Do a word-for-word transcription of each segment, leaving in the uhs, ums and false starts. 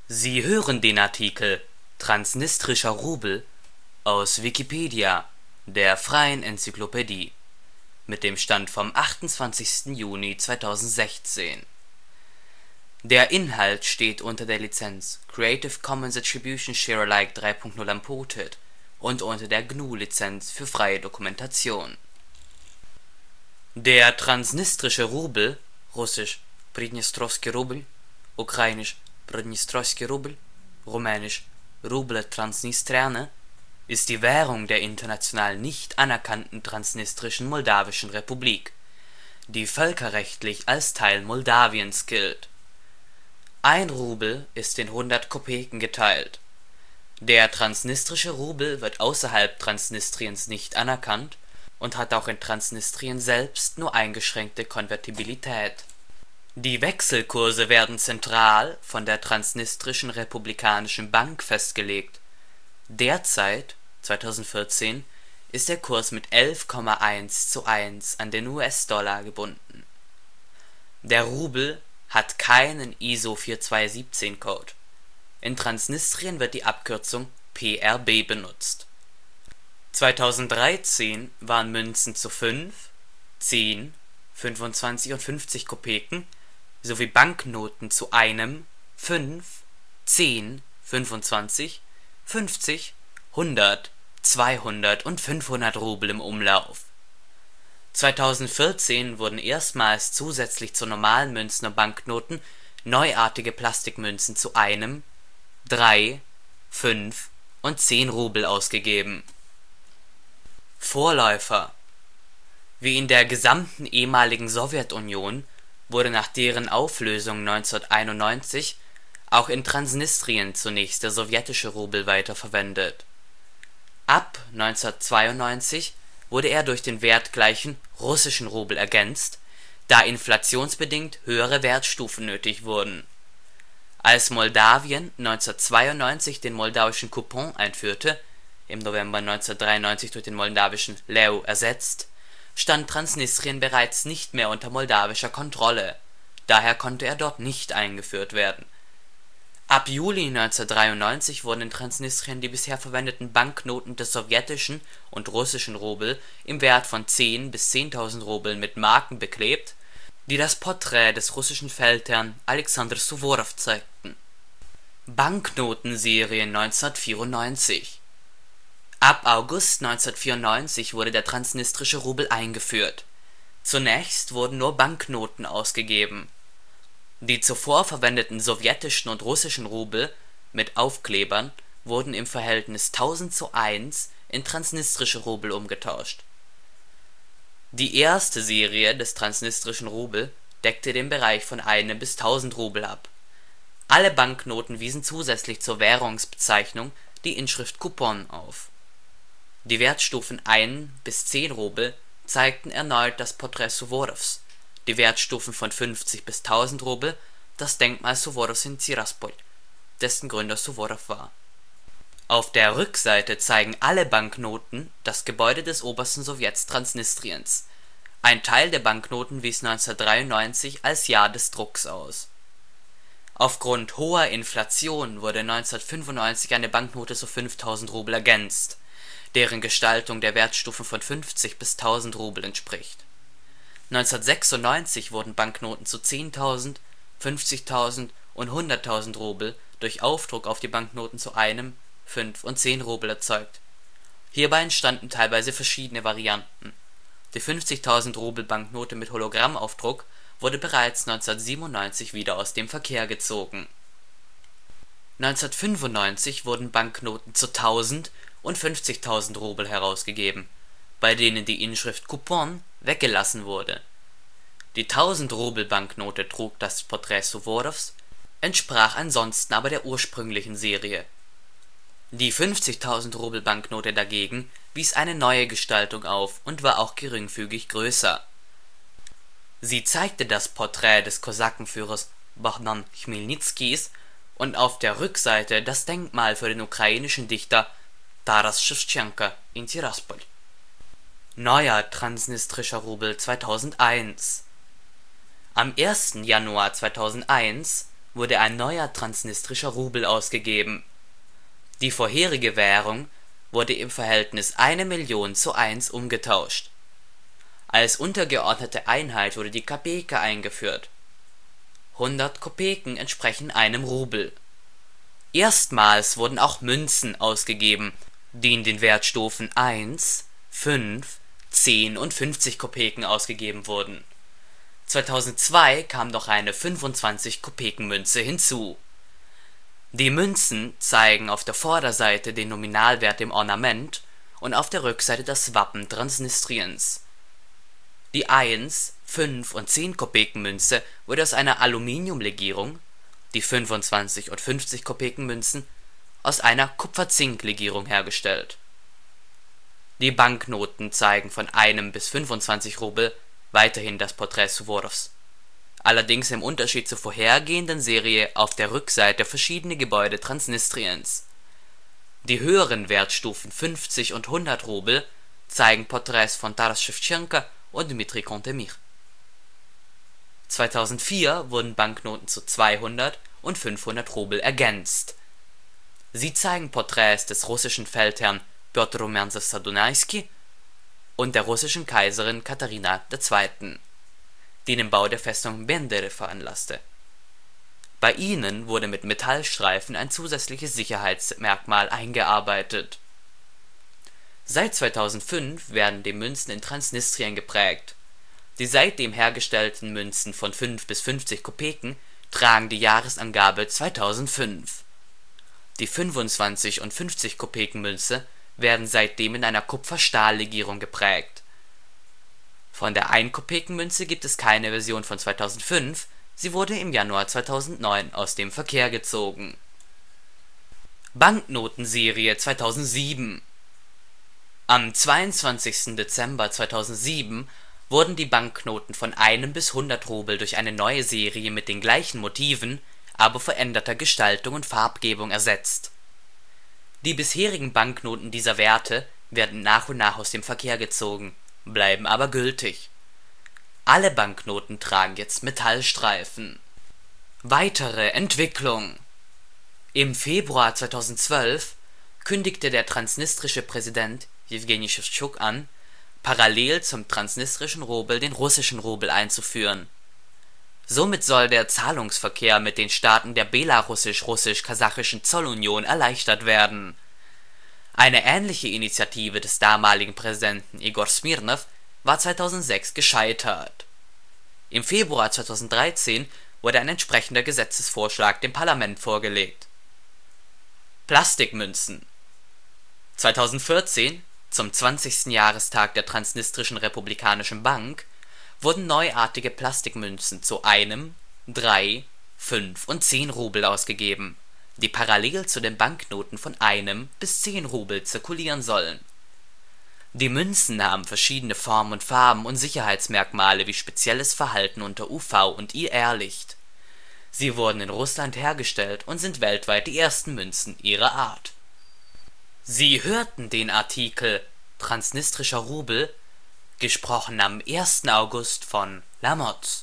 Sie hören den Artikel Transnistrischer Rubel, aus Wikipedia, der freien Enzyklopädie. Mit dem Stand vom Der Inhalt steht unter der Lizenz Creative Commons Attribution Share Alike drei Punkt null Unported und unter der G N U Lizenz für freie Dokumentation. Der Transnistrische Rubel (russisch Приднестровский рубль, ukrainisch Приднестровский рубль, rumänisch Ruble Transnistriane) ist die Währung der international nicht anerkannten Transnistrischen Moldawischen Republik, die völkerrechtlich als Teil Moldawiens gilt. Ein Rubel ist in hundert Kopeken geteilt. Der Transnistrische Rubel wird außerhalb Transnistriens nicht anerkannt und hat auch in Transnistrien selbst nur eingeschränkte Konvertibilität. Die Wechselkurse werden zentral von der Transnistrischen Republikanischen Bank festgelegt. Derzeit (zweitausendvierzehn) ist der Kurs mit elf Komma eins zu eins an den U S-Dollar gebunden. Der Rubel hat keinen I S O vier zwei eins sieben Code. In Transnistrien wird die Abkürzung P R B benutzt. zweitausenddreizehn waren Münzen zu fünf, zehn, fünfundzwanzig und fünfzig Kopeken sowie Banknoten zu einem, fünf, zehn, fünfundzwanzig, fünfzig, hundert, zweihundert und fünfhundert Rubel im Umlauf. zweitausendvierzehn wurden erstmals zusätzlich zu normalen Münzen und Banknoten neuartige Plastikmünzen zu einem, drei, fünf und zehn Rubel ausgegeben. Vorläufer: Wie in der gesamten ehemaligen Sowjetunion wurde nach deren Auflösung neunzehnhunderteinundneunzig auch in Transnistrien zunächst der sowjetische Rubel weiterverwendet. Ab neunzehnhundertzweiundneunzig wurde er durch den wertgleichen Russischen Rubel ergänzt, da inflationsbedingt höhere Wertstufen nötig wurden. Als Moldawien neunzehnhundertzweiundneunzig den moldauischen Kupon einführte (im November neunzehnhundertdreiundneunzig durch den moldauischen Leu ersetzt), stand Transnistrien bereits nicht mehr unter moldawischer Kontrolle, daher konnte er dort nicht eingeführt werden. Ab Juli neunzehnhundertdreiundneunzig wurden in Transnistrien die bisher verwendeten Banknoten des sowjetischen und russischen Rubel im Wert von zehn bis zehntausend Rubeln mit Marken beklebt, die das Porträt des russischen Feldherrn Alexander Suworow zeigten. Banknotenserie neunzehnhundertvierundneunzig: Ab August neunzehnhundertvierundneunzig wurde der Transnistrische Rubel eingeführt. Zunächst wurden nur Banknoten ausgegeben. Die zuvor verwendeten sowjetischen und russischen Rubel mit Aufklebern wurden im Verhältnis tausend zu eins in Transnistrische Rubel umgetauscht. Die erste Serie des Transnistrischen Rubel deckte den Bereich von einem bis tausend Rubel ab. Alle Banknoten wiesen zusätzlich zur Währungsbezeichnung die Inschrift Kupon auf. Die Wertstufen ein bis zehn Rubel zeigten erneut das Porträt Suworows, die Wertstufen von fünfzig bis tausend Rubel das Denkmal Suworows in Tiraspol, dessen Gründer Suworow war. Auf der Rückseite zeigen alle Banknoten das Gebäude des Obersten Sowjets Transnistriens. Ein Teil der Banknoten wies neunzehnhundertdreiundneunzig als Jahr des Drucks aus. Aufgrund hoher Inflation wurde neunzehnhundertfünfundneunzig eine Banknote zu fünftausend Rubel ergänzt, deren Gestaltung der Wertstufen von fünfzig bis tausend Rubel entspricht. neunzehnhundertsechsundneunzig wurden Banknoten zu zehntausend, fünfzigtausend und hunderttausend Rubel durch Aufdruck auf die Banknoten zu einem, fünf und zehn Rubel erzeugt. Hierbei entstanden teilweise verschiedene Varianten. Die fünfzigtausend Rubel Banknote mit Hologrammaufdruck wurde bereits neunzehnhundertsiebenundneunzig wieder aus dem Verkehr gezogen. neunzehnhundertfünfundneunzig wurden Banknoten zu tausend und fünfzigtausend Rubel herausgegeben, bei denen die Inschrift Kupon weggelassen wurde. Die tausend Rubel Banknote trug das Porträt Suworows, entsprach ansonsten aber der ursprünglichen Serie. Die fünfzigtausend Rubel Banknote dagegen wies eine neue Gestaltung auf und war auch geringfügig größer. Sie zeigte das Porträt des Kosakenführers Bohdan Chmelnyzkyjs und auf der Rückseite das Denkmal für den ukrainischen Dichter Taras Schewtschenko in Tiraspol. Neuer Transnistrischer Rubel zweitausendeins: Am ersten Januar zweitausendeins wurde ein neuer transnistrischer Rubel ausgegeben. Die vorherige Währung wurde im Verhältnis eine Million zu eins umgetauscht. Als untergeordnete Einheit wurde die Kopeke eingeführt. hundert Kopeken entsprechen einem Rubel. Erstmals wurden auch Münzen ausgegeben, die in den Wertstufen eins, fünf, zehn und fünfzig Kopeken ausgegeben wurden. zweitausendzwei kam noch eine fünfundzwanzig-Kopeken-Münze hinzu. Die Münzen zeigen auf der Vorderseite den Nominalwert im Ornament und auf der Rückseite das Wappen Transnistriens. Die eins, fünf und zehn Kopeken-Münze wurde aus einer Aluminiumlegierung, die fünfundzwanzig und fünfzig Kopeken-Münzen aus einer Kupfer-Zink-Legierung hergestellt. Die Banknoten zeigen von einem bis fünfundzwanzig Rubel weiterhin das Porträt Suworows, allerdings im Unterschied zur vorhergehenden Serie auf der Rückseite verschiedene Gebäude Transnistriens. Die höheren Wertstufen fünfzig und hundert Rubel zeigen Porträts von Taras Schewtschenko und Dmitri Cantemir. zweitausendvier wurden Banknoten zu zweihundert und fünfhundert Rubel ergänzt. Sie zeigen Porträts des russischen Feldherrn Pjotr Rumjanzew-Sadunaiski und der russischen Kaiserin Katharina der Zweiten., die den Bau der Festung Bendery veranlasste. Bei ihnen wurde mit Metallstreifen ein zusätzliches Sicherheitsmerkmal eingearbeitet. Seit zweitausendfünf werden die Münzen in Transnistrien geprägt. Die seitdem hergestellten Münzen von fünf bis fünfzig Kopeken tragen die Jahresangabe zweitausendfünf. Die fünfundzwanzig und fünfzig Kopeken-Münze werden seitdem in einer Kupfer-Stahl-Legierung geprägt. Von der ein-Kopeken-Münze gibt es keine Version von zweitausendfünf, sie wurde im Januar zweitausendneun aus dem Verkehr gezogen. Banknotenserie zweitausendsieben. Am zweiundzwanzigsten Dezember zweitausendsieben wurden die Banknoten von einem bis hundert Rubel durch eine neue Serie mit den gleichen Motiven, aber veränderter Gestaltung und Farbgebung ersetzt. Die bisherigen Banknoten dieser Werte werden nach und nach aus dem Verkehr gezogen, bleiben aber gültig. Alle Banknoten tragen jetzt Metallstreifen. Weitere Entwicklung: Im Februar zweitausendzwölf kündigte der transnistrische Präsident Jewgeni Schewtschuk an, parallel zum transnistrischen Rubel den russischen Rubel einzuführen. Somit soll der Zahlungsverkehr mit den Staaten der belarussisch-russisch-kasachischen Zollunion erleichtert werden. Eine ähnliche Initiative des damaligen Präsidenten Igor Smirnow war zweitausendsechs gescheitert. Im Februar zweitausenddreizehn wurde ein entsprechender Gesetzesvorschlag dem Parlament vorgelegt. Plastikmünzen: zweitausendvierzehn, zum zwanzigsten Jahrestag der Transnistrischen Republikanischen Bank, wurden neuartige Plastikmünzen zu einem, drei, fünf und zehn Rubel ausgegeben, die parallel zu den Banknoten von einem bis zehn Rubel zirkulieren sollen. Die Münzen haben verschiedene Formen und Farben und Sicherheitsmerkmale wie spezielles Verhalten unter U V- und I R-Licht. Sie wurden in Russland hergestellt und sind weltweit die ersten Münzen ihrer Art. Sie hörten den Artikel Transnistrischer Rubel, gesprochen am ersten August von Lamotte.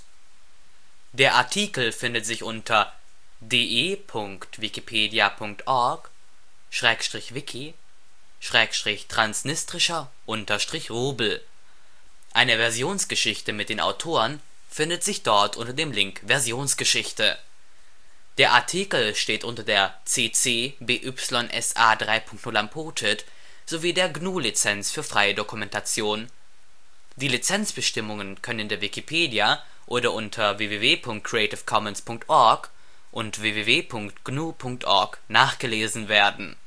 Der Artikel findet sich unter de punkt wikipedia punkt org schrägstrich wiki schrägstrich transnistrischer unterstrich Rubel. Eine Versionsgeschichte mit den Autoren findet sich dort unter dem Link Versionsgeschichte. Der Artikel steht unter der C C B Y S A drei punkt null Unported sowie der G N U-Lizenz für freie Dokumentation. Die Lizenzbestimmungen können in der Wikipedia oder unter w w w punkt creative commons punkt org und w w w punkt g n u punkt org nachgelesen werden